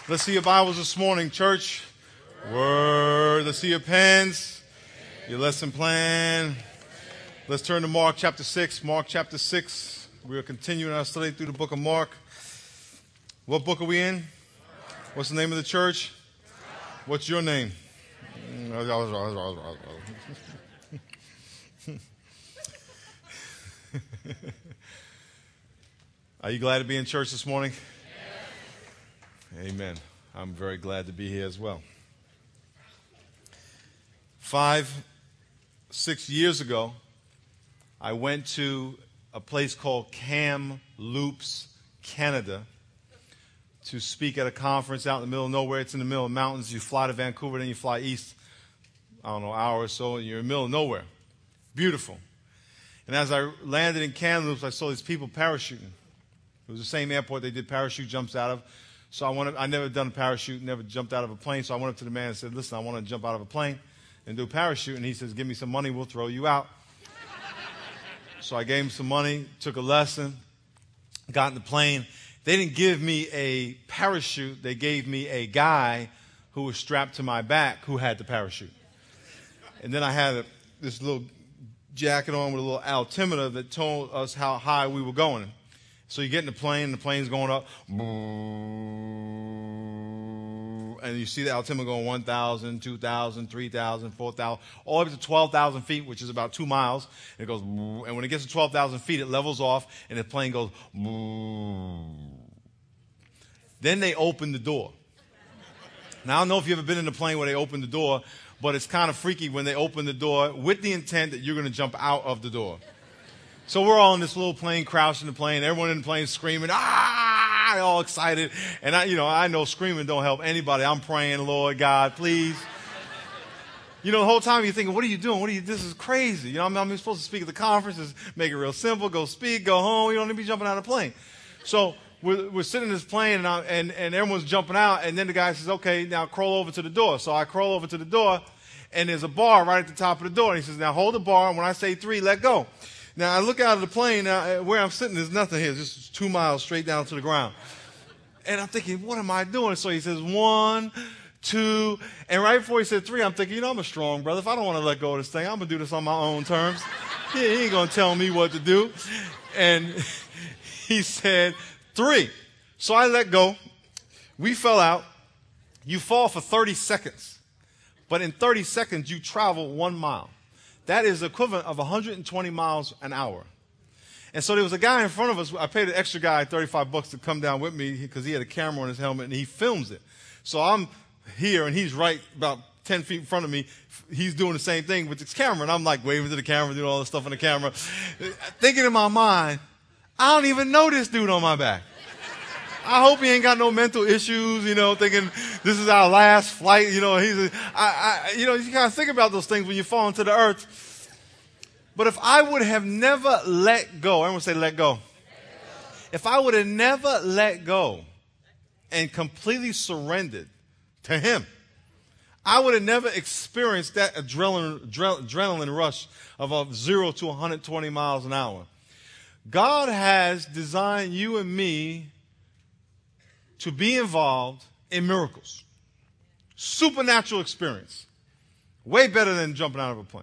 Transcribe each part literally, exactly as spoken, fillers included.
Let's see your Bibles this morning, church. Word. Let's see your pens, your lesson plan. Let's turn to Mark chapter six. Mark chapter six. We are continuing our study through the book of Mark. What book are we in? What's the name of the church? What's your name? Are you glad to be in church this morning? Amen. I'm very glad to be here as well. Five, six years ago, I went to a place called Kamloops, Canada, to speak at a conference out in the middle of nowhere. It's in the middle of the mountains. You fly to Vancouver, then you fly east, I don't know, an hour or so, and you're in the middle of nowhere. Beautiful. And as I landed in Kamloops, I saw these people parachuting. It was the same airport they did parachute jumps out of. So I wanted, I never done a parachute, never jumped out of a plane. So I went up to the man and said, listen, I want to jump out of a plane and do a parachute. And he says, give me some money, we'll throw you out. So I gave him some money, took a lesson, got in the plane. They didn't give me a parachute. They gave me a guy who was strapped to my back who had the parachute. And then I had a, this little jacket on with a little altimeter that told us how high we were going. So you get in the plane, and the plane's going up, and you see the altimeter going one thousand, two thousand, three thousand, four thousand, all the way up to twelve thousand feet, which is about two miles. And it goes, and when it gets to twelve thousand feet, it levels off, and the plane goes, then they open the door. Now, I don't know if you've ever been in a plane where they open the door, but it's kind of freaky when they open the door with the intent that you're going to jump out of the door. So we're all in this little plane, crouched in the plane. Everyone in the plane screaming, ah, all excited. And I, you know, I know screaming don't help anybody. I'm praying, Lord God, please. You know, the whole time you're thinking, what are you doing? What are you? This is crazy. You know, I'm, I'm supposed to speak at the conference. Make it real simple. Go speak. Go home. You don't need to be jumping out of the plane. So we're, we're sitting in this plane, and, I, and and everyone's jumping out. And then the guy says, okay, now crawl over to the door. So I crawl over to the door, and there's a bar right at the top of the door. And he says, now hold the bar, and when I say three, let go. Now, I look out of the plane, now, where I'm sitting, there's nothing here. It's just two miles straight down to the ground. And I'm thinking, what am I doing? So he says, one, two, and right before he said three, I'm thinking, you know, I'm a strong brother. If I don't want to let go of this thing, I'm going to do this on my own terms. He, he ain't going to tell me what to do. And he said, three. So I let go. We fell out. You fall for thirty seconds. But in thirty seconds, you travel one mile. That is the equivalent of one hundred twenty miles an hour. And so there was a guy in front of us. I paid an extra guy thirty-five bucks to come down with me because he had a camera on his helmet and he films it. So I'm here and he's right about ten feet in front of me. He's doing the same thing with his camera. And I'm like waving to the camera, doing all this stuff on the camera. Thinking in my mind, I don't even know this dude on my back. I hope he ain't got no mental issues, you know, thinking this is our last flight, you know. He's, a, I, I, you know, you kind of think about those things when you fall into the earth. But if I would have never let go, everyone say let go. Let go. If I would have never let go and completely surrendered to him, I would have never experienced that adrenaline, adrenaline rush of a zero to one hundred twenty miles an hour. God has designed you and me to be involved in miracles. Supernatural experience. Way better than jumping out of a plane.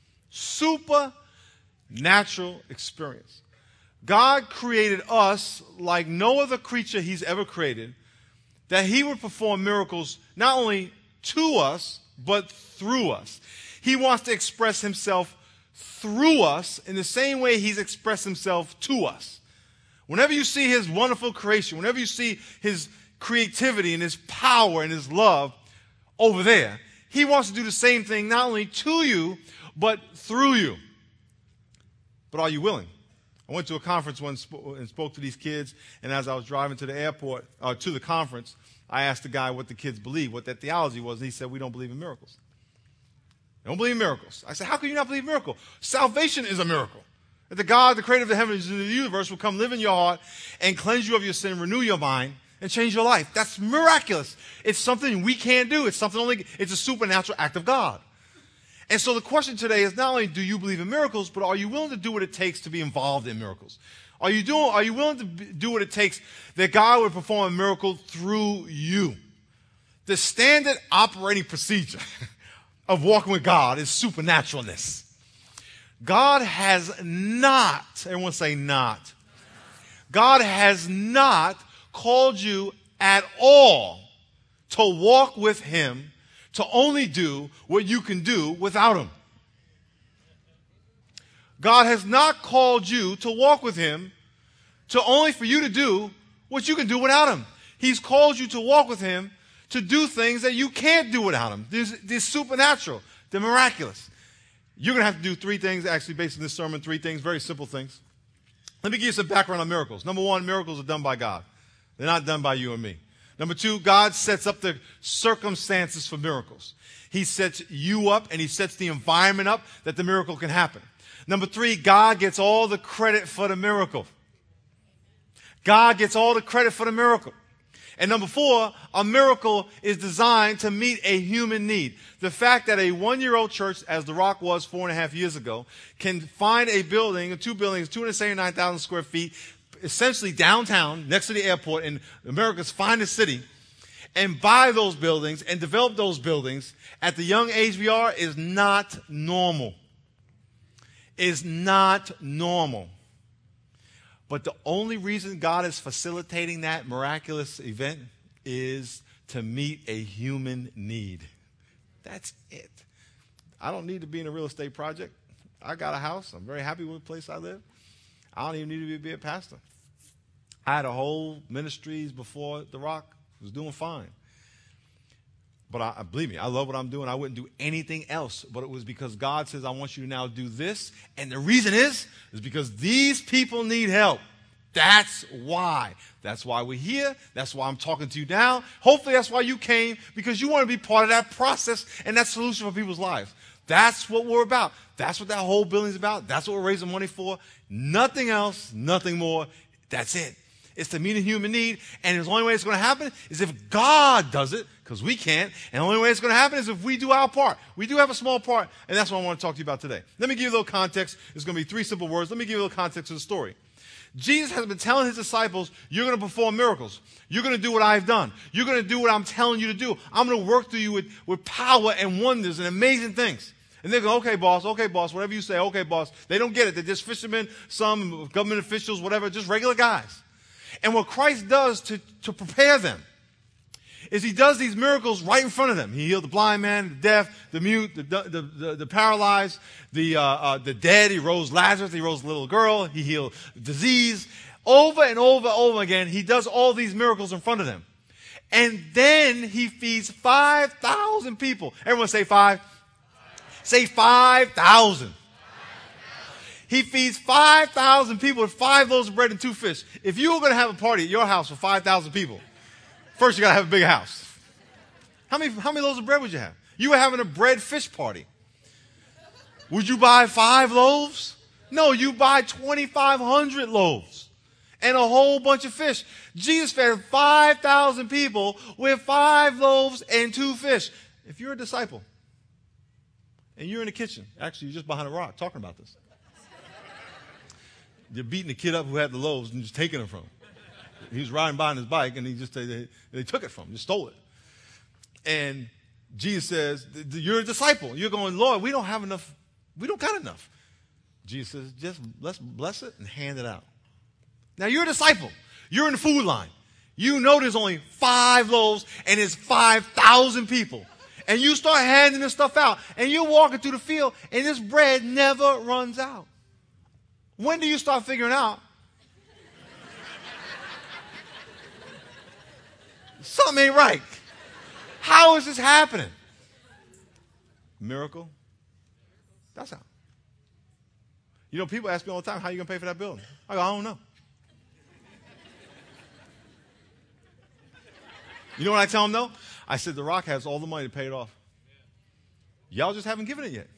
Supernatural experience. God created us like no other creature he's ever created, that he would perform miracles not only to us, but through us. He wants to express himself through us in the same way he's expressed himself to us. Whenever you see his wonderful creation, whenever you see his creativity and his power and his love over there, he wants to do the same thing not only to you, but through you. But are you willing? I went to a conference once and spoke to these kids, and as I was driving to the airport, uh, to the conference, I asked the guy what the kids believe, what their theology was, and he said, we don't believe in miracles. They don't believe in miracles. I said, how can you not believe in miracles? Salvation is a miracle. That the God, the creator of the heavens and the universe, will come live in your heart and cleanse you of your sin, renew your mind, and change your life. That's miraculous. It's something we can't do. It's something only, it's a supernatural act of God. And so the question today is not only do you believe in miracles, but are you willing to do what it takes to be involved in miracles? Are you doing, are you willing to do what it takes that God would perform a miracle through you? The standard operating procedure of walking with God is supernaturalness. God has not, everyone say not. God has not called you at all to walk with him, to only do what you can do without him. God has not called you to walk with him to only for you to do what you can do without him. He's called you to walk with him to do things that you can't do without him. They're, they're supernatural. They're miraculous. You're going to have to do three things, actually, based on this sermon, three things, very simple things. Let me give you some background on miracles. Number one, miracles are done by God. They're not done by you and me. Number two, God sets up the circumstances for miracles. He sets you up and he sets the environment up that the miracle can happen. Number three, God gets all the credit for the miracle. God gets all the credit for the miracle. And number four, a miracle is designed to meet a human need. The fact that a one-year-old church, as The Rock was four and a half years ago, can find a building, two buildings, two hundred seventy-nine thousand square feet, essentially downtown, next to the airport in America's finest city, and buy those buildings and develop those buildings at the young age we are is not normal. Is not normal. But the only reason God is facilitating that miraculous event is to meet a human need. That's it. I don't need to be in a real estate project. I got a house. I'm very happy with the place I live. I don't even need to be, be a pastor. I had a whole ministries before The Rock. I was doing fine. But I, believe me, I love what I'm doing. I wouldn't do anything else. But it was because God says, I want you to now do this. And the reason is, is because these people need help. That's why. That's why we're here. That's why I'm talking to you now. Hopefully that's why you came, because you want to be part of that process and that solution for people's lives. That's what we're about. That's what that whole building's about. That's what we're raising money for. Nothing else, nothing more. That's it. It's to meet a human need. And the only way it's going to happen is if God does it, because we can't. And the only way it's going to happen is if we do our part. We do have a small part, and that's what I want to talk to you about today. Let me give you a little context. It's going to be three simple words. Let me give you a little context to the story. Jesus has been telling his disciples, you're going to perform miracles. You're going to do what I've done. You're going to do what I'm telling you to do. I'm going to work through you with, with power and wonders and amazing things. And they go, okay, boss, okay, boss, whatever you say, okay, boss. They don't get it. They're just fishermen, some government officials, whatever, just regular guys. And what Christ does to, to prepare them is he does these miracles right in front of them. He healed the blind man, the deaf, the mute, the, the, the, the paralyzed, the, uh, uh, the dead. He rose Lazarus. He rose the little girl. He healed disease. Over and over and over again, he does all these miracles in front of them. And then he feeds five thousand people. Everyone say five. Say five thousand. He feeds five thousand people with five loaves of bread and two fish. If you were going to have a party at your house for five thousand people, first you got to have a big house. How many, how many loaves of bread would you have? You were having a bread fish party. Would you buy five loaves? No, you buy twenty-five hundred loaves and a whole bunch of fish. Jesus fed five thousand people with five loaves and two fish. If you're a disciple and you're in the kitchen, actually you're just behind a rock talking about this. You're beating the kid up who had the loaves and just taking them from him. He was riding by on his bike, and he just they, they took it from him, just stole it. And Jesus says, "You're a disciple." You're going, "Lord, we don't have enough. We don't got enough." Jesus says, "Just let's bless it and hand it out." Now you're a disciple. You're in the food line. You know there's only five loaves and it's five thousand people, and you start handing this stuff out, and you're walking through the field, and this bread never runs out. When do you start figuring out something ain't right? How is this happening? Miracle? That's how. You know, people ask me all the time, how are you going to pay for that building? I go, I don't know. You know what I tell them, though? I said, The Rock has all the money to pay it off. Y'all just haven't given it yet.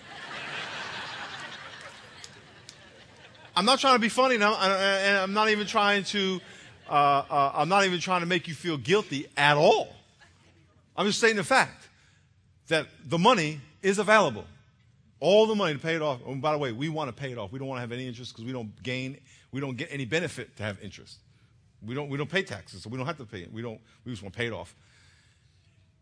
I'm not trying to be funny, and I'm, and I'm not even trying to. Uh, uh, I'm not even trying to make you feel guilty at all. I'm just stating the fact that the money is available, all the money to pay it off. And by the way, we want to pay it off. We don't want to have any interest because we don't gain, we don't get any benefit to have interest. We don't, we don't pay taxes, so we don't have to pay it. We don't. We just want to pay it off.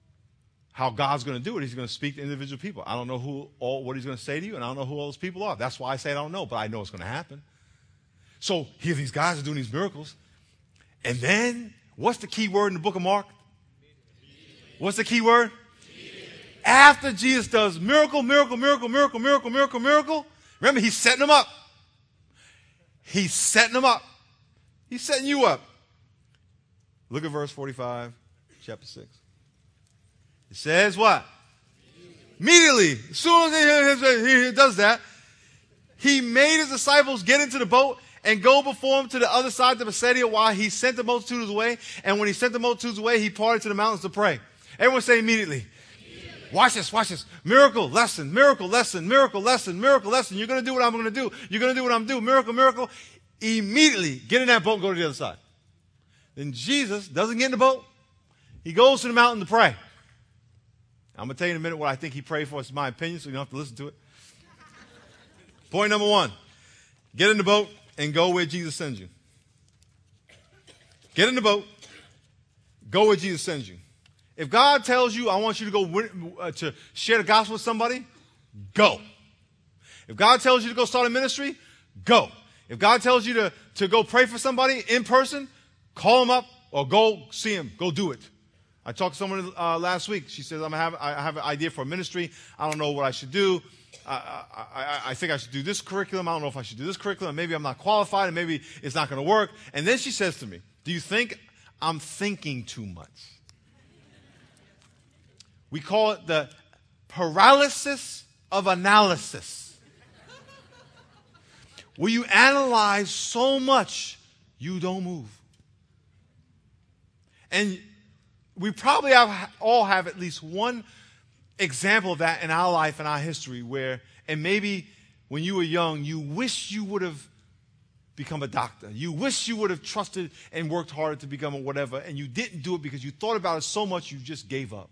how God's going to do it. He's going to speak to individual people. I don't know who all what he's going to say to you, and I don't know who all those people are. That's why I say I don't know, but I know it's going to happen. So here these guys are doing these miracles. And then, what's the key word in the book of Mark? What's the key word? After Jesus does miracle, miracle, miracle, miracle, miracle, miracle, miracle, remember, he's setting them up. He's setting them up. He's setting you up. Look at verse forty-five, chapter six. It says what? Immediately. As soon as he does that, he made his disciples get into the boat and go before him to the other side of Bethsaida while he sent the multitudes away. And when he sent the multitudes away, he parted to the mountains to pray. Everyone say immediately. Watch this, watch this. Miracle, lesson, miracle, lesson, miracle, lesson, miracle, lesson. You're going to do what I'm going to do. You're going to do what I'm doing. Miracle, miracle. Immediately get in that boat and go to the other side. Then Jesus doesn't get in the boat. He goes to the mountain to pray. I'm going to tell you in a minute what I think he prayed for. It's my opinion, so you don't have to listen to it. Point number one. Get in the boat and go where Jesus sends you. Get in the boat. Go where Jesus sends you. If God tells you, I want you to go uh, to share the gospel with somebody, go. If God tells you to go start a ministry, go. If God tells you to, to go pray for somebody in person, call him up or go see him. Go do it. I talked to someone uh, last week. She says, I'm have, I have an idea for a ministry. I don't know what I should do. I, I, I think I should do this curriculum. I don't know if I should do this curriculum. Maybe I'm not qualified and maybe it's not going to work. And then she says to me, do you think I'm thinking too much? We call it the paralysis of analysis. Where you analyze so much, you don't move. And we probably have, all have at least one example of that in our life and our history where, and maybe when you were young, you wish you would have become a doctor. You wish you would have trusted and worked harder to become a whatever, and you didn't do it because you thought about it so much you just gave up.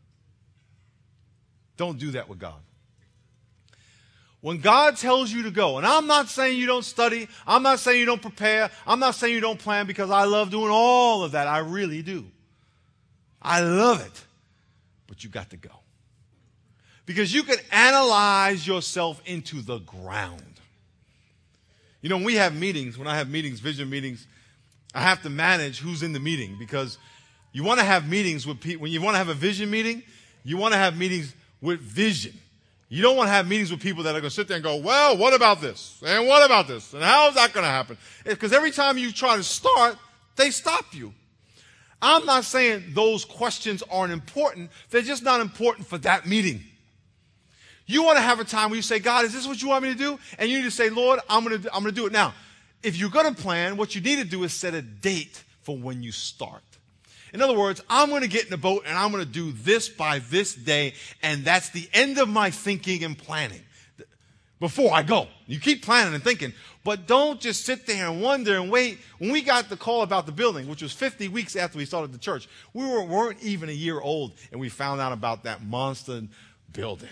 Don't do that with God. When God tells you to go, and I'm not saying you don't study, I'm not saying you don't prepare, I'm not saying you don't plan, because I love doing all of that. I really do. I love it. But you got to go. Because you can analyze yourself into the ground. You know, when we have meetings, when I have meetings, vision meetings, I have to manage who's in the meeting, because you want to have meetings with people. When you want to have a vision meeting, you want to have meetings with vision. You don't want to have meetings with people that are going to sit there and go, well, what about this? And what about this? And how is that going to happen? Because every time you try to start, they stop you. I'm not saying those questions aren't important. They're just not important for that meeting. You want to have a time where you say, God, is this what you want me to do? And you need to say, Lord, I'm going to, I'm going to do it now. If you're going to plan, what you need to do is set a date for when you start. In other words, I'm going to get in the boat and I'm going to do this by this day, and that's the end of my thinking and planning before I go. You keep planning and thinking, but don't just sit there and wonder and wait. When we got the call about the building, which was fifty weeks after we started the church, we were, weren't even a year old, and we found out about that monster building.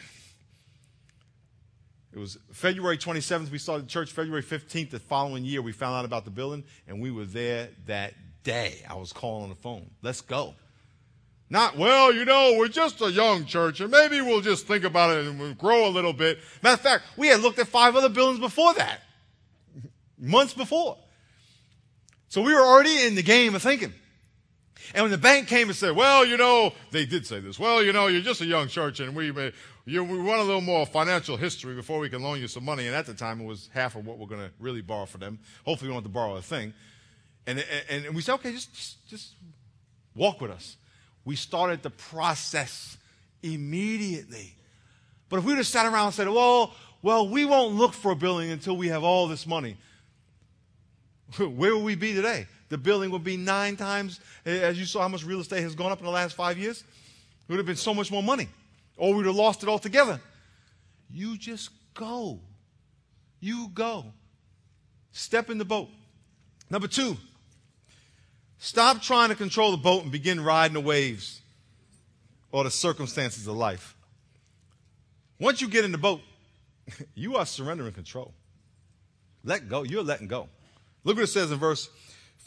It was February twenty-seventh, we started the church. February fifteenth, the following year, we found out about the building, and we were there that day. I was calling on the phone. Let's go. Not, well, you know, we're just a young church, and maybe we'll just think about it and we'll grow a little bit. Matter of fact, we had looked at five other buildings before that, months before. So we were already in the game of thinking. And when the bank came and said, well, you know, they did say this, well, you know, you're just a young church, and we may, you, we want a little more financial history before we can loan you some money. And at the time, it was half of what we're going to really borrow for them. Hopefully, we don't have to borrow a thing. And, and, and we said, okay, just, just, just walk with us. We started the process immediately. But if we would have sat around and said, well, well, we won't look for a building until we have all this money, where would we be today? The building would be nine times, as you saw how much real estate has gone up in the last five years. It would have been so much more money. Or we would have lost it altogether. You just go. You go. Step in the boat. Number two, stop trying to control the boat and begin riding the waves or the circumstances of life. Once you get in the boat, you are surrendering control. Let go. You're letting go. Look what it says in verse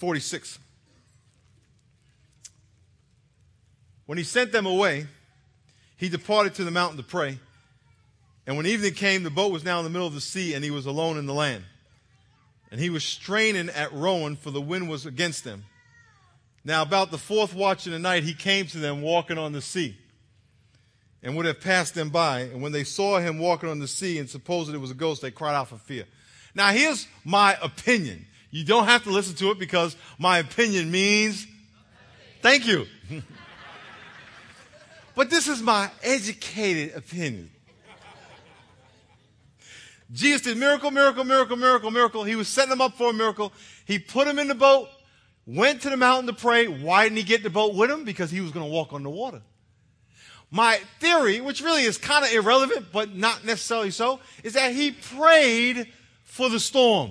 forty-six. When he sent them away, he departed to the mountain to pray. And when evening came, the boat was now in the middle of the sea, and he was alone in the land. And he was straining at rowing, for the wind was against him. Now about the fourth watch in the night, he came to them walking on the sea, and would have passed them by. And when they saw him walking on the sea and supposed that it was a ghost, they cried out for fear. Now here's my opinion. You don't have to listen to it, because my opinion means thank you. But this is my educated opinion. Jesus did miracle, miracle, miracle, miracle, miracle. He was setting them up for a miracle. He put them in the boat, went to the mountain to pray. Why didn't he get the boat with him? Because he was going to walk on the water. My theory, which really is kind of irrelevant, but not necessarily so, is that he prayed for the storm.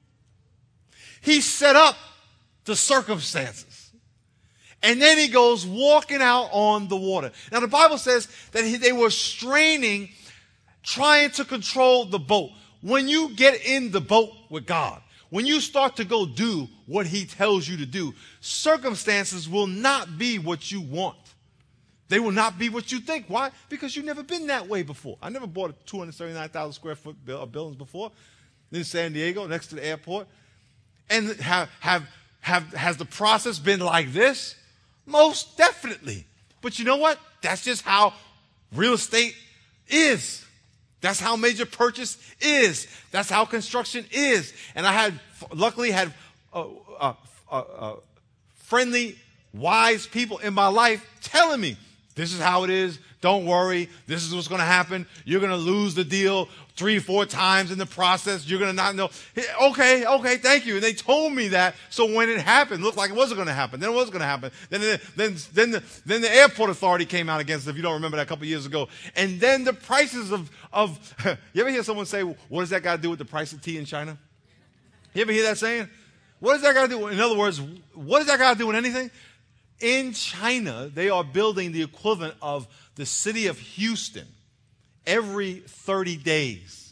He set up the circumstances. And then he goes walking out on the water. Now the Bible says that he, they were straining, trying to control the boat. When you get in the boat with God, when you start to go do what he tells you to do, circumstances will not be what you want. They will not be what you think. Why? Because you've never been that way before. I never bought a two hundred seventy-nine thousand square foot buildings before in San Diego, next to the airport. And have, have, have, has the process been like this? Most definitely. But you know what? That's just how real estate is. That's how major purchase is. That's how construction is. And I had, luckily had uh, uh, uh, uh, friendly, wise people in my life telling me, this is how it is. Don't worry. This is what's going to happen. You're going to lose the deal three, four times in the process. You're going to not know. Okay, okay, thank you. And they told me that. So when it happened, it looked like it wasn't going to happen. Then it was going to happen. Then, then, then, the, then the airport authority came out against it, if you don't remember that a couple years ago. And then the prices of, of you ever hear someone say, what does that got to do with the price of tea in China? You ever hear that saying? What does that got to do? In other words, what does that got to do with anything? In China, they are building the equivalent of the city of Houston every thirty days.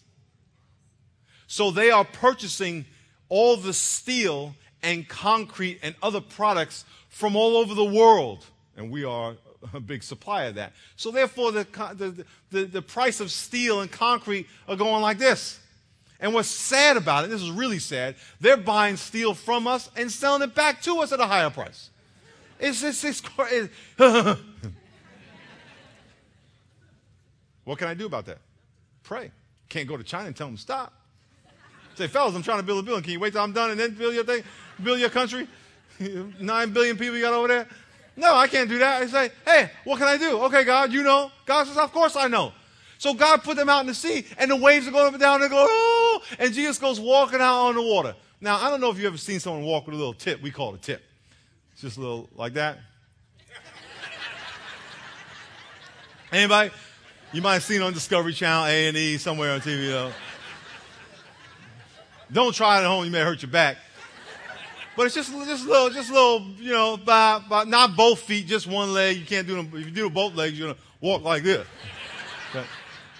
So they are purchasing all the steel and concrete and other products from all over the world. And we are a big supplier of that. So therefore, the, the, the, the price of steel and concrete are going like this. And what's sad about it, this is really sad, they're buying steel from us and selling it back to us at a higher price. It's, it's, it's, it's What can I do about that? Pray. Can't go to China and tell them stop. Say, fellas, I'm trying to build a building. Can you wait till I'm done and then build your thing? Build your country? Nine billion people you got over there? No, I can't do that. I say, hey, what can I do? Okay, God, you know. God says, of course I know. So God put them out in the sea, and the waves are going up and down, and they go, oh, and Jesus goes walking out on the water. Now, I don't know if you've ever seen someone walk with a little tip. We call it a tip. It's just a little like that. Anybody? You might have seen it on Discovery Channel, A and E, somewhere on T V, though. Don't try it at home. You may hurt your back. But it's just, just a little, just a little, you know, by, by, not both feet, just one leg. You can't do them. If you do both legs, you're going to walk like this. Okay.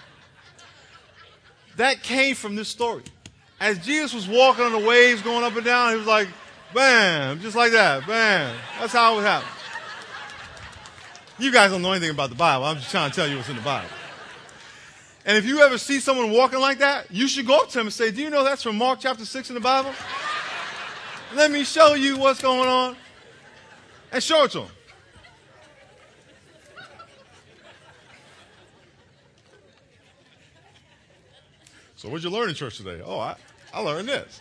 That came from this story. As Jesus was walking on the waves, going up and down, he was like, bam, just like that, bam. That's how it would happen. You guys don't know anything about the Bible. I'm just trying to tell you what's in the Bible. And if you ever see someone walking like that, you should go up to them and say, do you know that's from Mark chapter six in the Bible? Let me show you what's going on. And show it to them. So what'd you learn in church today? Oh, I, I learned this.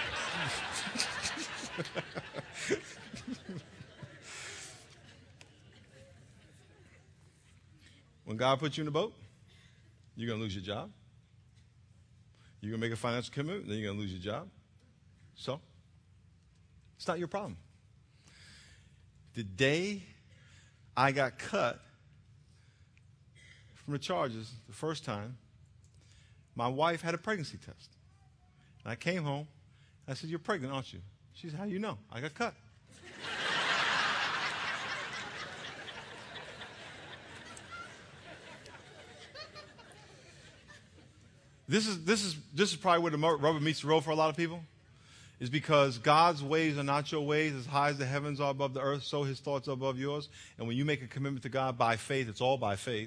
When God puts you in the boat, you're going to lose your job. You're going to make a financial commitment, then you're going to lose your job. So, it's not your problem. The day I got cut from the charges the first time, my wife had a pregnancy test. And I came home. I said, you're pregnant, aren't you? She said, how do you know? I got cut. This is, this is, this is probably where the rubber meets the road for a lot of people, is because God's ways are not your ways. As high as the heavens are above the earth, so his thoughts are above yours. And when you make a commitment to God by faith, it's all by faith.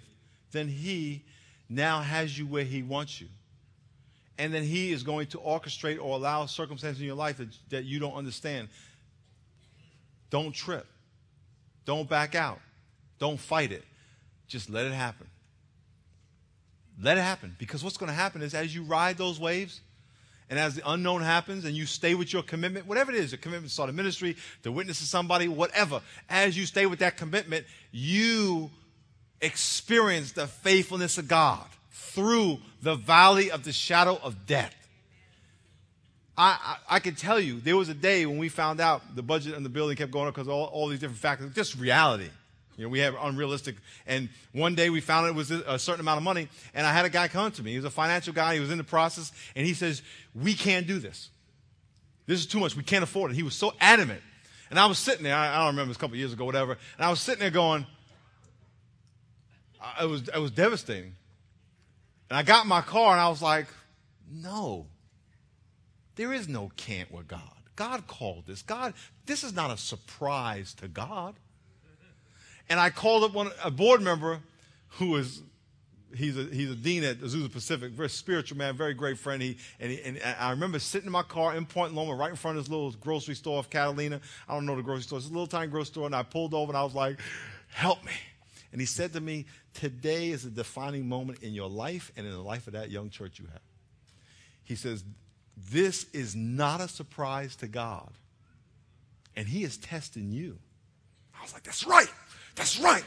then he now has you where he wants you. And then he is going to orchestrate or allow circumstances in your life that, that you don't understand. Don't trip. Don't back out. Don't fight it. Just let it happen. Let it happen. Because what's going to happen is as you ride those waves, and as the unknown happens and you stay with your commitment, whatever it is, your commitment to start a ministry, to witness to somebody, whatever, as you stay with that commitment, you experience the faithfulness of God through the valley of the shadow of death. I, I, I can tell you, there was a day when we found out the budget in the building kept going up because all, all these different factors, just reality. You know, we have unrealistic, and one day we found it was a certain amount of money, and I had a guy come to me. He was a financial guy. He was in the process, and he says, we can't do this. This is too much. We can't afford it. He was so adamant. And I was sitting there. I, I don't remember, it was a couple of years ago, whatever, and I was sitting there going, uh, it was, it was devastating. And I got in my car, and I was like, no, there is no can't with God. God called this. God, this is not a surprise to God. And I called up one a board member who is he's a he's a dean at Azusa Pacific, very spiritual man, very great friend. He and, he, and I remember sitting in my car in Point Loma, right in front of this little grocery store of Catalina. I don't know the grocery store. It's a little tiny grocery store, and I pulled over and I was like, "Help me!" And he said to me, "Today is a defining moment in your life and in the life of that young church you have." He says, "This is not a surprise to God, and He is testing you." I was like, "That's right." That's right.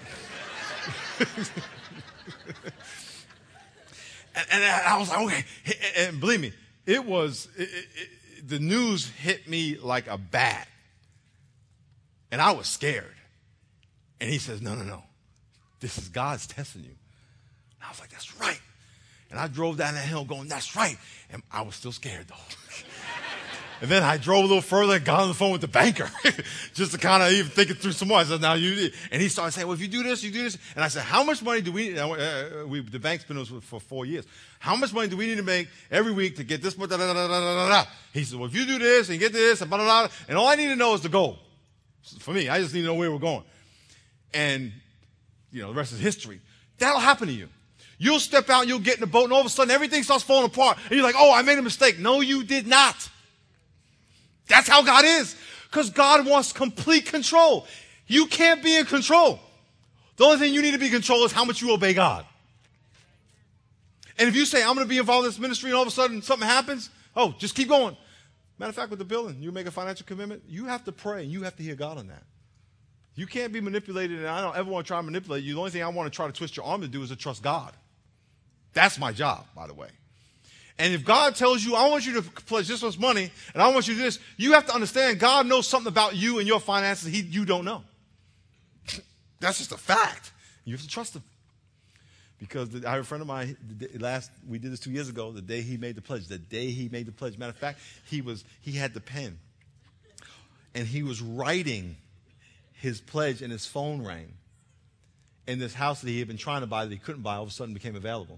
and, and I was like, okay. And believe me, it was, it, it, the news hit me like a bat. And I was scared. And he says, no, no, no. This is God's testing you. And I was like, that's right. And I drove down that hill going, that's right. And I was still scared, though. And then I drove a little further and got on the phone with the banker just to kind of even think it through some more. I said, now you, and he started saying, well, if you do this, you do this. And I said, how much money do we need? Uh, we, the bank's been with us for four years. How much money do we need to make every week to get this much? Da, da, da, da, da, da. He said, well, if you do this and get this, and blah, blah, blah, and all I need to know is the goal. For me, I just need to know where we're going. And, you know, the rest is history. That'll happen to you. You'll step out and you'll get in the boat, and all of a sudden everything starts falling apart. And you're like, oh, I made a mistake. No, you did not. That's how God is. Because God wants complete control. You can't be in control. The only thing you need to be in control is how much you obey God. And if you say, I'm going to be involved in this ministry, and all of a sudden something happens, oh, just keep going. Matter of fact, with the building, you make a financial commitment, you have to pray, and you have to hear God on that. You can't be manipulated, and I don't ever want to try to manipulate you. The only thing I want to try to twist your arm to do is to trust God. That's my job, by the way. And if God tells you, I want you to pledge this much money, and I want you to do this, you have to understand God knows something about you and your finances he, you don't know. That's just a fact. You have to trust him. Because the, I have a friend of mine, the last, we did this two years ago, the day he made the pledge, the day he made the pledge. Matter of fact, he was he had the pen. And he was writing his pledge, and his phone rang. And this house that he had been trying to buy that he couldn't buy all of a sudden became available.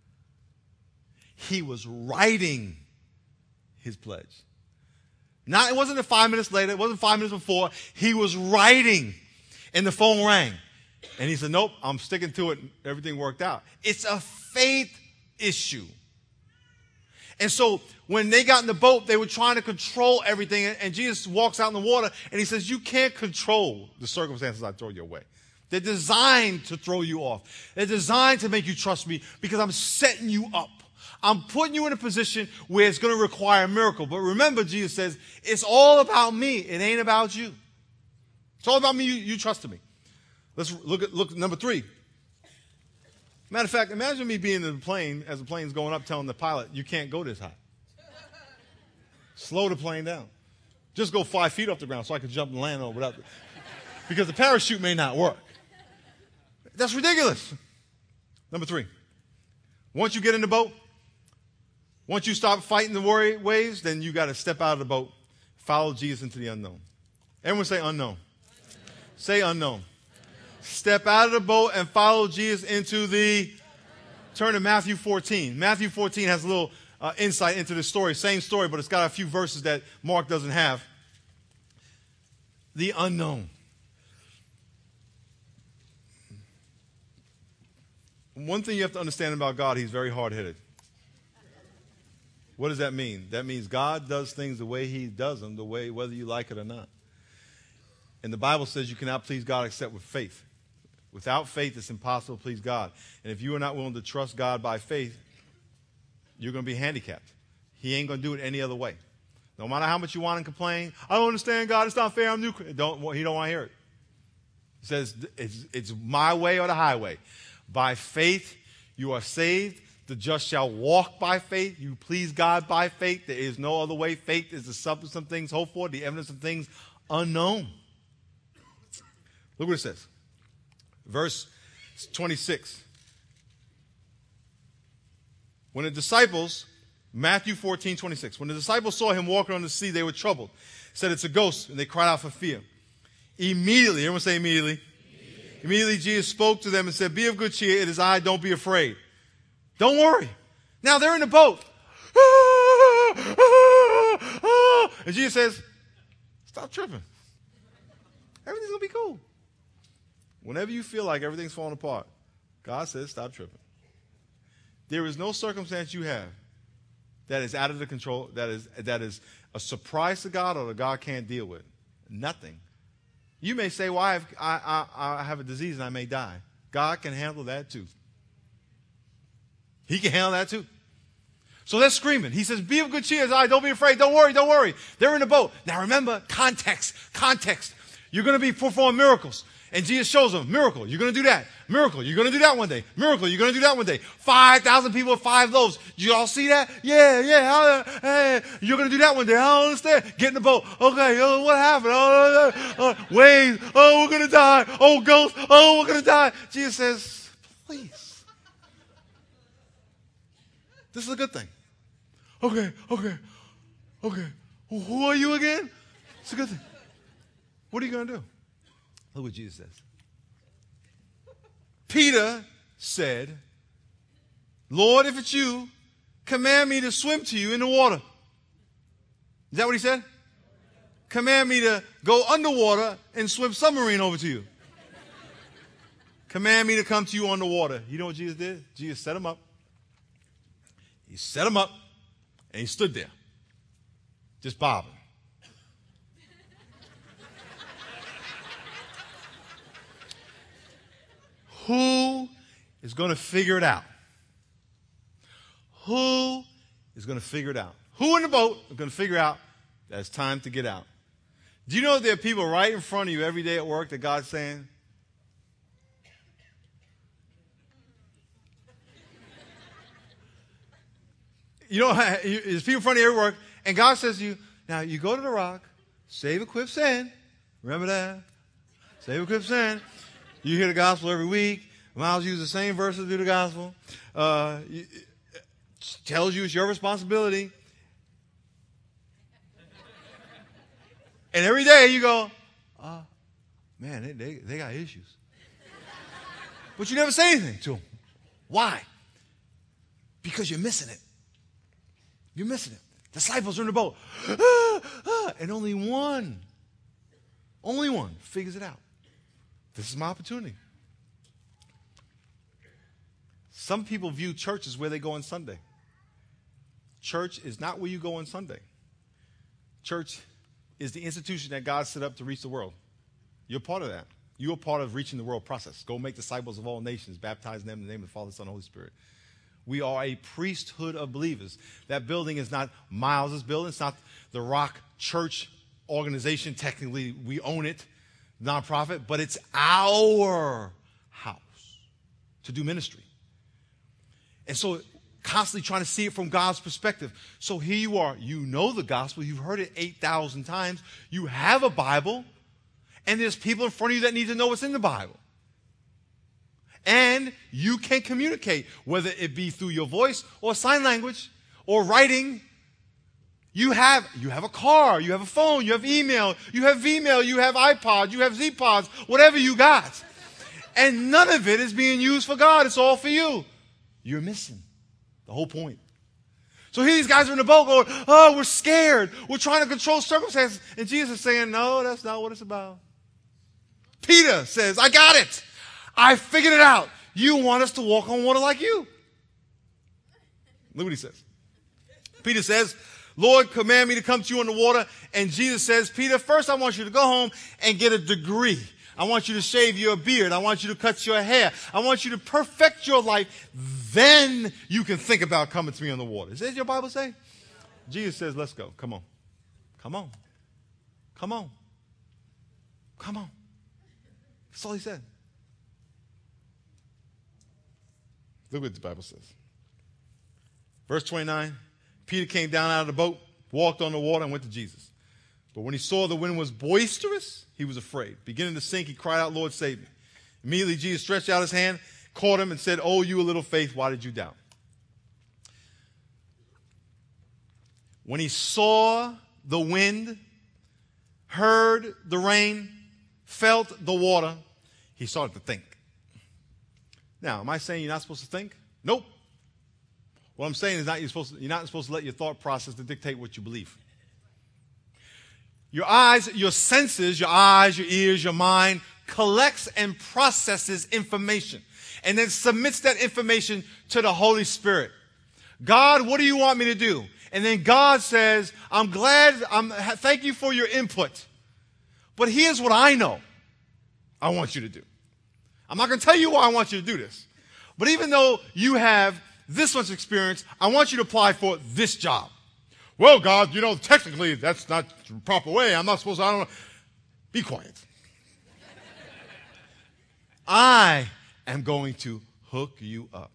He was writing his pledge. Not, it wasn't five minutes later. It wasn't five minutes before. He was writing, and the phone rang. And he said, nope, I'm sticking to it. Everything worked out. It's a faith issue. And so when they got in the boat, they were trying to control everything. And Jesus walks out in the water, and he says, you can't control the circumstances I throw your way. They're designed to throw you off. They're designed to make you trust me because I'm setting you up. I'm putting you in a position where it's going to require a miracle. But remember, Jesus says, it's all about me. It ain't about you. It's all about me. You, you trust me. Let's look at look at number three. Matter of fact, imagine me being in the plane as the plane's going up telling the pilot, you can't go this high. Slow the plane down. Just go five feet off the ground so I can jump and land on without, the, because the parachute may not work. That's ridiculous. Number three. Once you get in the boat, once you stop fighting the worry waves, then you got to step out of the boat, follow Jesus into the unknown. Everyone say unknown. Unknown. Say unknown. Unknown. Step out of the boat and follow Jesus into the unknown. Turn to Matthew fourteen. Matthew fourteen has a little uh, insight into this story. Same story, but it's got a few verses that Mark doesn't have. The unknown. One thing you have to understand about God, he's very hard-headed. What does that mean? That means God does things the way he does them, the way whether you like it or not. And the Bible says you cannot please God except with faith. Without faith, it's impossible to please God. And if you are not willing to trust God by faith, you're going to be handicapped. He ain't going to do it any other way. No matter how much you want to complain, I don't understand God, it's not fair, I'm new. Don't, he don't want to hear it. He says, it's, it's my way or the highway. By faith, you are saved. The just shall walk by faith. You please God by faith. There is no other way. Faith is the substance of things hoped for, the evidence of things unknown. Look what it says. Verse twenty-six. When the disciples, Matthew fourteen, twenty-six, when the disciples saw him walking on the sea, they were troubled. Said, it's a ghost, and they cried out for fear. Immediately, everyone say immediately. Immediately. Immediately Jesus spoke to them and said, be of good cheer, it is I, don't be afraid. Don't worry. Now they're in the boat. And Jesus says, stop tripping. Everything's going to be cool. Whenever you feel like everything's falling apart, God says, stop tripping. There is no circumstance you have that is out of the control, that is, that is a surprise to God or that God can't deal with. Nothing. You may say, well, I have, I, I, I have a disease and I may die. God can handle that too. He can handle that too. So they're screaming. He says, be of good cheer, I, don't be afraid, don't worry, don't worry. They're in the boat. Now remember, context, context. You're going to be performing miracles. And Jesus shows them, miracle, you're going to do that. Miracle, you're going to do that one day. Miracle, you're going to do that one day. five thousand people with five loaves. Did you all see that? Yeah, yeah. Hey, you're going to do that one day. I don't understand. Get in the boat. Okay, oh, what happened? Oh, uh, uh, waves. Oh, we're going to die. Oh, ghosts. Oh, we're going to die. Jesus says, please. This is a good thing. Okay, okay, okay. Who are you again? It's a good thing. What are you going to do? Look what Jesus says. Peter said, Lord, if it's you, command me to swim to you in the water. Is that what he said? Command me to go underwater and swim submarine over to you. Command me to come to you on the water. You know what Jesus did? Jesus set him up. He set him up and he stood there, just bobbing. Who is going to figure it out? Who is going to figure it out? Who in the boat is going to figure out that it's time to get out? Do you know there are people right in front of you every day at work that God's saying, you know, there's people in front of you at work, and God says to you, now you go to the rock, save a quiff sand. Remember that? Save a quiff sand. You hear the gospel every week. Miles uses the same verse to do the gospel. Uh, it tells you it's your responsibility. And every day you go, uh, man, they, they, they got issues. But you never say anything to them. Why? Because you're missing it. You're missing it. Disciples are in the boat. Ah, ah, and only one, only one figures it out. This is my opportunity. Some people view church as where they go on Sunday. Church is not where you go on Sunday. Church is the institution that God set up to reach the world. You're part of that. You're part of reaching the world process. Go make disciples of all nations, baptizing them in the name of the Father, Son, and Holy Spirit. We are a priesthood of believers. That building is not Miles' building. It's not the Rock Church organization. Technically, we own it. Nonprofit, but it's our house to do ministry. And so constantly trying to see it from God's perspective. So here you are. You know the gospel. You've heard it eight thousand times. You have a Bible. And there's people in front of you that need to know what's in the Bible. And you can communicate, whether it be through your voice or sign language or writing. You have, you have a car, you have a phone, you have email, you have Vmail, you have iPod, you have Z-Pods, whatever you got. And none of it is being used for God. It's all for you. You're missing the whole point. So here these guys are in the boat going, oh, we're scared. We're trying to control circumstances. And Jesus is saying, no, that's not what it's about. Peter says, I got it. I figured it out. you want us to walk on water like you. Look what he says. Peter says, Lord, command me to come to you on the water. And Jesus says, Peter, first I want you to go home and get a degree. I want you to shave your beard. I want you to cut your hair. I want you to perfect your life. Then you can think about coming to me on the water. Is that what your Bible say? Jesus says, let's go. Come on. Come on. Come on. Come on. That's all he said. Look what the Bible says. Verse twenty-nine, Peter came down out of the boat, walked on the water, and went to Jesus. But when he saw the wind was boisterous, he was afraid. Beginning to sink, he cried out, Lord, save me. Immediately Jesus stretched out his hand, caught him, and said, Oh, you of little faith, why did you doubt? When he saw the wind, heard the rain, felt the water, he started to think. Now, am I saying you're not supposed to think? Nope. What I'm saying is not you're, supposed to, you're not supposed to let your thought process to dictate what you believe. Your eyes, your senses, your eyes, your ears, your mind collects and processes information and then submits that information to the Holy Spirit. God, what do you want me to do? And then God says, I'm glad, I'm, thank you for your input. But here's what I know I want you to do. I'm not going to tell you why I want you to do this. But even though you have this much experience, I want you to apply for this job. Well, God, you know, technically that's not the proper way. I'm not supposed to, I don't know. Be quiet. I am going to hook you up.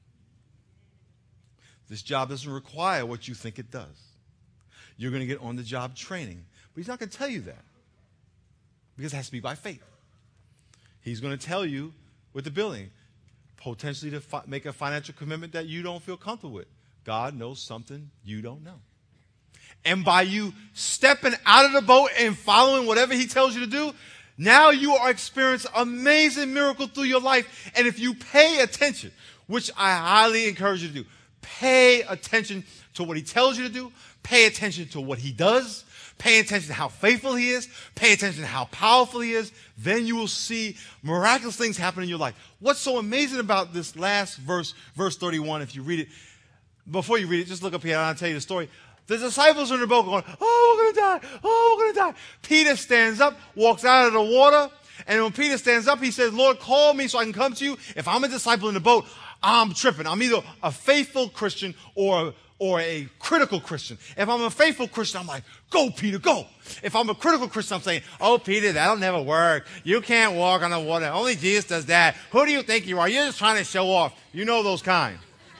This job doesn't require what you think it does. You're going to get on-the-job training. But he's not going to tell you that because it has to be by faith. He's going to tell you with the building, potentially to fi- make a financial commitment that you don't feel comfortable with. God knows something you don't know. And by you stepping out of the boat and following whatever he tells you to do, now you are experiencing amazing miracle through your life. And if you pay attention, which I highly encourage you to do, pay attention to what he tells you to do, pay attention to what he does, pay attention to how faithful he is, pay attention to how powerful he is, then you will see miraculous things happen in your life. What's so amazing about this last verse, verse thirty-one, if you read it, before you read it, just look up here and I'll tell you the story. The disciples are in the boat going, oh, we're going to die. Oh, we're going to die. Peter stands up, walks out of the water. And when Peter stands up, he says, Lord, call me so I can come to you. If I'm a disciple in the boat, I'm tripping. I'm either a faithful Christian or, or a critical Christian. If I'm a faithful Christian, I'm like, go, Peter, go. If I'm a critical Christian, I'm saying, oh, Peter, that'll never work. You can't walk on the water. Only Jesus does that. Who do you think you are? You're just trying to show off. You know those kind.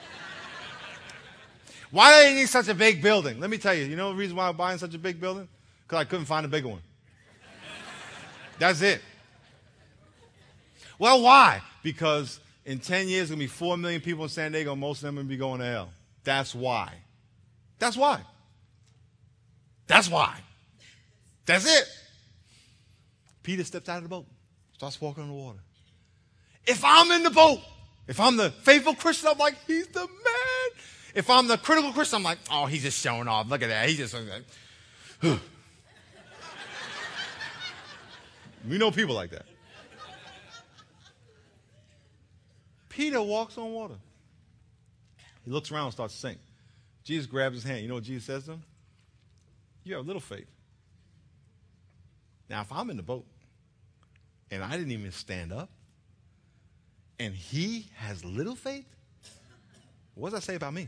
Why do they need such a big building? Let me tell you. You know the reason why I'm buying such a big building? Because I couldn't find a bigger one. That's it. Well, why? Because in ten years, there's going to be four million people in San Diego. Most of them are going to be going to hell. That's why. That's why. That's why. That's it. Peter steps out of the boat, starts walking on the water. If I'm in the boat, if I'm the faithful Christian, I'm like, he's the man. If I'm the critical Christian, I'm like, oh, he's just showing off. Look at that. He's just like, we know people like that. Peter walks on water. He looks around and starts to sink. Jesus grabs his hand. You know what Jesus says to him? You have little faith. Now, if I'm in the boat and I didn't even stand up and he has little faith, what does that say about me?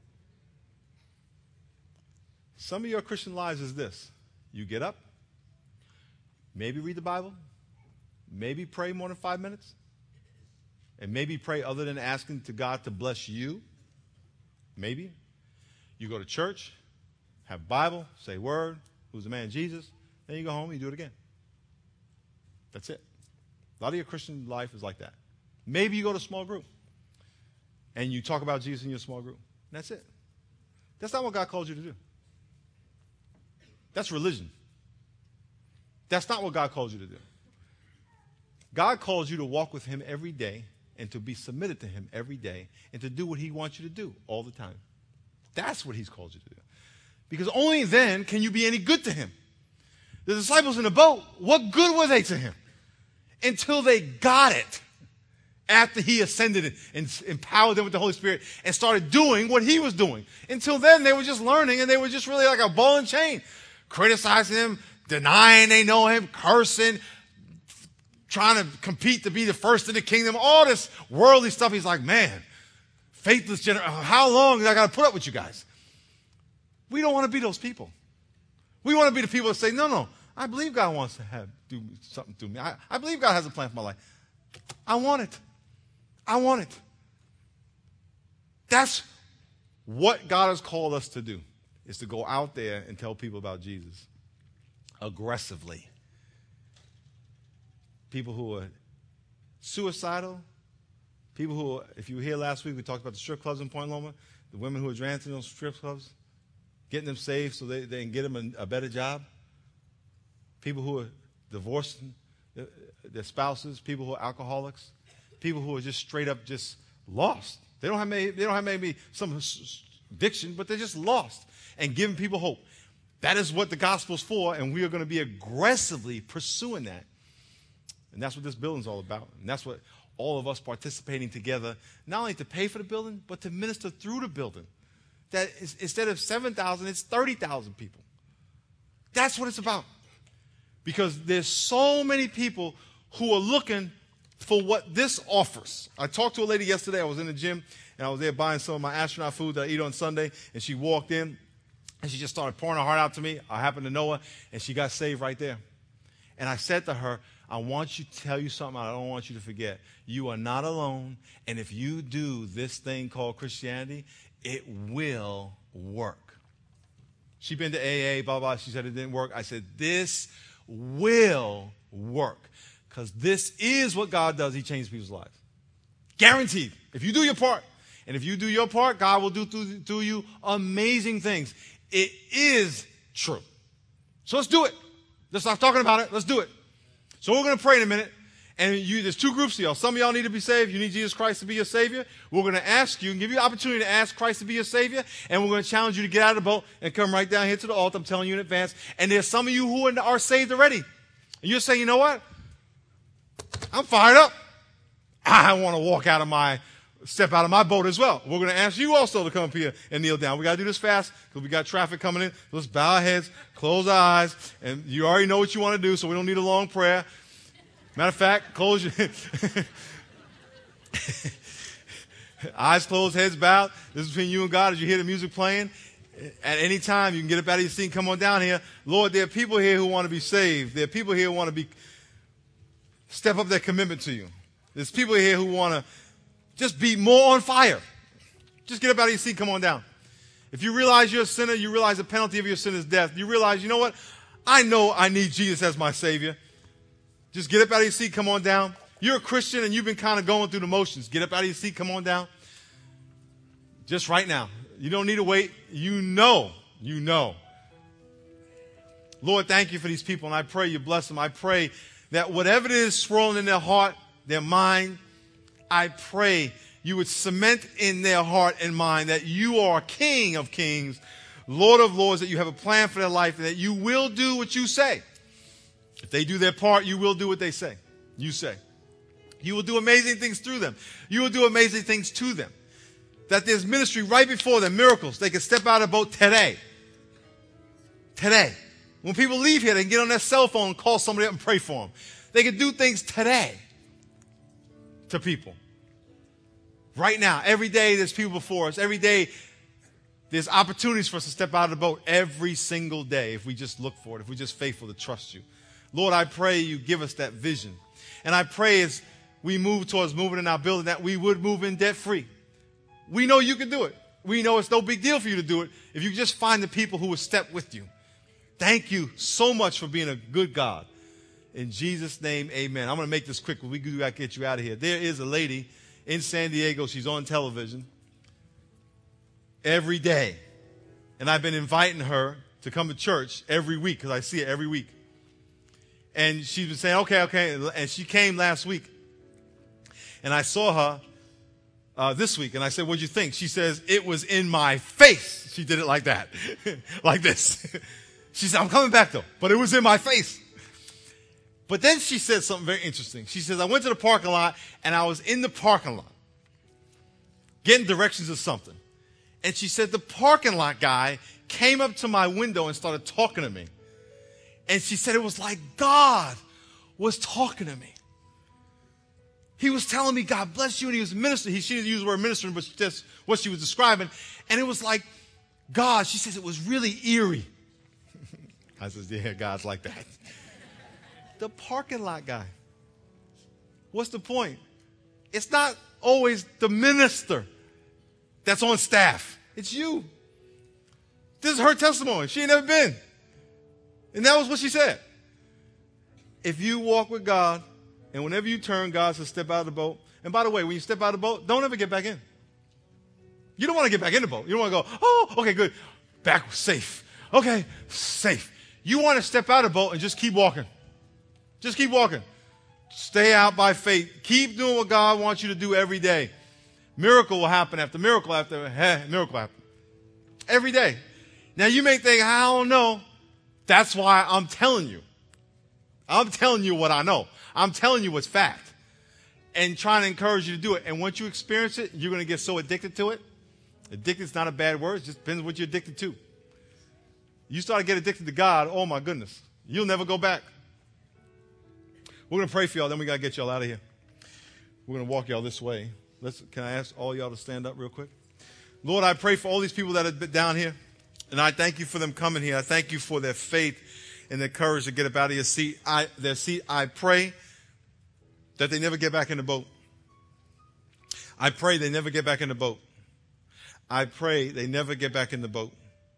Some of your Christian lives is this. You get up, maybe read the Bible, maybe pray more than five minutes, and maybe pray other than asking to God to bless you. Maybe. You go to church, have Bible, say word, who's the man Jesus, then you go home and you do it again. That's it. A lot of your Christian life is like that. Maybe you go to a small group and you talk about Jesus in your small group. And that's it. That's not what God called you to do. That's religion. That's not what God calls you to do. God calls you to walk with him every day and to be submitted to him every day and to do what he wants you to do all the time. That's what he's called you to do. Because only then can you be any good to him. The disciples in the boat, what good were they to him? Until they got it. after he ascended and, and empowered them with the Holy Spirit and started doing what he was doing. Until then, they were just learning, and they were just really like a ball and chain, criticizing him, denying they know him, cursing, trying to compete to be the first in the kingdom, all this worldly stuff. He's like, man, faithless generation, how long I got to put up with you guys? We don't want to be those people. We want to be the people that say, no, no, I believe God wants to have do something to me. I, I believe God has a plan for my life. I want it. I want it. That's what God has called us to do, is to go out there and tell people about Jesus aggressively. People who are suicidal, people who are, if you were here last week, we talked about the strip clubs in Point Loma, the women who are dancing in those strip clubs, getting them saved so they, they can get them a, a better job. People who are divorcing their spouses, people who are alcoholics, people who are just straight up just lost. They don't have maybe, they don't have maybe some addiction, but they're just lost, and giving people hope. That is what the gospel's for, and we are going to be aggressively pursuing that. And that's what this building's all about. And that's what all of us participating together, not only to pay for the building, but to minister through the building. That is, instead of seven thousand, it's thirty thousand people. That's what it's about. Because there's so many people who are looking for what this offers. I talked to a lady yesterday. I was in the gym, and I was there buying some of my astronaut food that I eat on Sunday, and she walked in, and she just started pouring her heart out to me. I happened to know her, and she got saved right there. And I said to her, I want you to tell you something I don't want you to forget. You are not alone, and if you do this thing called Christianity, it will work. She'd been to A A, blah, blah. She said it didn't work. I said, this will work, because this is what God does. He changes people's lives. Guaranteed. If you do your part, and if you do your part, God will do through, through you amazing things. It is true. So let's do it. Let's stop talking about it. Let's do it. So we're going to pray in a minute. And you, there's two groups of y'all. Some of y'all need to be saved. You need Jesus Christ to be your Savior. We're going to ask you and give you the opportunity to ask Christ to be your Savior. And we're going to challenge you to get out of the boat and come right down here to the altar. I'm telling you in advance. And there's some of you who are, are saved already. And you're saying, you know what? I'm fired up. I want to walk out of my, step out of my boat as well. We're going to ask you also to come up here and kneel down. We got to do this fast because we got traffic coming in. Let's bow our heads, close our eyes. And you already know what you want to do, so we don't need a long prayer. Matter of fact, close your eyes closed, heads bowed. This is between you and God as you hear the music playing. At any time, you can get up out of your seat and come on down here. Lord, there are people here who want to be saved. There are people here who want to be step up their commitment to you. There's people here who want to just be more on fire. Just get up out of your seat, come on down. If you realize you're a sinner, you realize the penalty of your sin is death. You realize, you know what? I know I need Jesus as my Savior. Just get up out of your seat, come on down. You're a Christian and you've been kind of going through the motions. Get up out of your seat, come on down. Just right now. You don't need to wait. You know, you know. Lord, thank you for these people, and I pray you bless them. I pray that whatever it is swirling in their heart, their mind, I pray you would cement in their heart and mind that you are King of kings, Lord of lords, that you have a plan for their life, and that you will do what you say. If they do their part, you will do what they say. You say. You will do amazing things through them. You will do amazing things to them. That there's ministry right before them, miracles. They can step out of the boat today. Today. When people leave here, they can get on their cell phone and call somebody up and pray for them. They can do things today to people. Right now, every day there's people before us. Every day there's opportunities for us to step out of the boat. Every single day, if we just look for it, if we're just faithful to trust you. Lord, I pray you give us that vision. And I pray as we move towards moving in our building that we would move in debt-free. We know you can do it. We know it's no big deal for you to do it if you just find the people who will step with you. Thank you so much for being a good God. In Jesus' name, amen. I'm going to make this quick, but we got to get you out of here. There is a lady in San Diego. She's on television every day. And I've been inviting her to come to church every week because I see her every week. And she's been saying, okay, okay. And she came last week. And I saw her uh, this week. And I said, what'd you think? She says, it was in my face. She did it like that. Like this. She said, I'm coming back though. But it was in my face. But then she said something very interesting. She says, I went to the parking lot, and I was in the parking lot getting directions of something. And she said the parking lot guy came up to my window and started talking to me. And she said it was like God was talking to me. He was telling me, God bless you, and he was ministering. He, she didn't use the word ministering, but that's what she was describing. And it was like God. She says it was really eerie. I says, yeah, God's like that. The parking lot guy. What's the point? It's not always the minister that's on staff. It's you. This is her testimony. She ain't never been. And that was what she said. If you walk with God, and whenever you turn, God says step out of the boat. And by the way, when you step out of the boat, don't ever get back in. You don't want to get back in the boat. You don't want to go, oh, okay, good. Back, safe. Okay, safe. You want to step out of the boat and just keep walking. Just keep walking. Stay out by faith. Keep doing what God wants you to do every day. Miracle will happen after miracle after eh, miracle happen. Every day. Now you may think, I don't know. That's why I'm telling you. I'm telling you what I know. I'm telling you what's fact. And trying to encourage you to do it. And once you experience it, you're going to get so addicted to it. Addicted is not a bad word. It just depends on what you're addicted to. You start to get addicted to God, oh my goodness. You'll never go back. We're going to pray for y'all, then we got to get y'all out of here. We're going to walk y'all this way. Let's, can I ask all y'all to stand up real quick? Lord, I pray for all these people that have been down here. And I thank you for them coming here. I thank you for their faith and their courage to get up out of your seat. I, their seat. I pray that they never get back in the boat. I pray they never get back in the boat. I pray they never get back in the boat.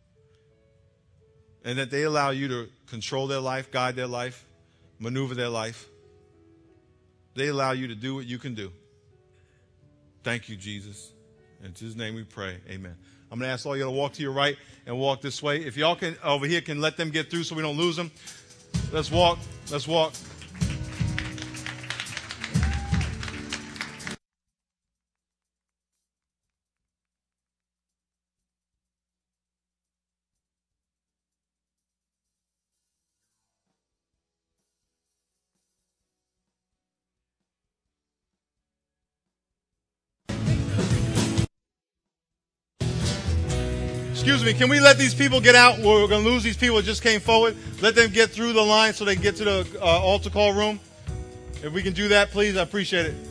And that they allow you to control their life, guide their life, maneuver their life. They allow you to do what you can do. Thank you, Jesus. In Jesus' name we pray. Amen. I'm going to ask all you to walk to your right and walk this way. If y'all can, over here, can let them get through so we don't lose them. Let's walk. Let's walk. Excuse me, can we let these people get out? We're going to lose these people that just came forward. Let them get through the line so they can get to the uh, altar call room. If we can do that, please, I appreciate it.